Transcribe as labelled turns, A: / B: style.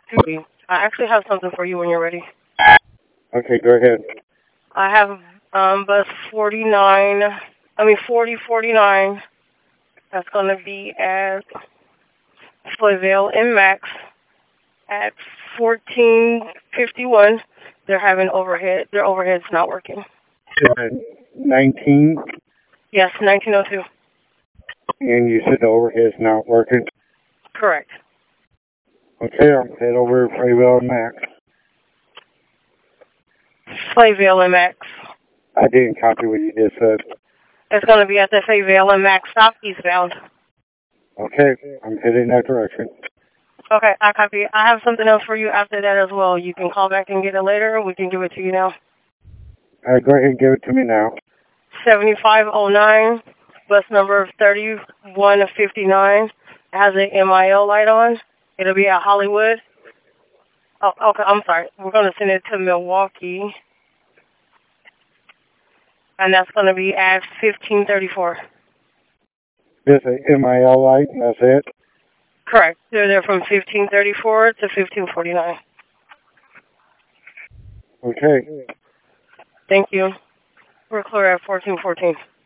A: I actually have something for you when you're ready.
B: Okay, go ahead.
A: I have bus 49, 4049. That's going to be at Floydville and Max at 1451. They're having overhead. Their overhead's not working.
B: 19,
A: Yes, 1902.
B: and you said the overhead's not working.
A: Correct.
B: Okay, I'll head over to Fraywell Max.
A: Fayetteville and Max.
B: I didn't copy what you just said.
A: It's going to be at the Fayetteville and Max stop eastbound.
B: Okay, I'm heading that direction.
A: Okay, I copy. I have something else for you after that as well. You can call back and get it later, or we can give it to you now.
B: All right, go ahead and give it to me now.
A: 7509, bus number 3159. It has an MIL light on. It'll be at Hollywood. Oh, okay, I'm sorry. We're going to send it to Milwaukee, and that's going to be at 1534.
B: Just a MIL light, that's it?
A: Correct. They're there from 1534 to 1549.
B: Okay.
A: Thank you. We're clear at 1414.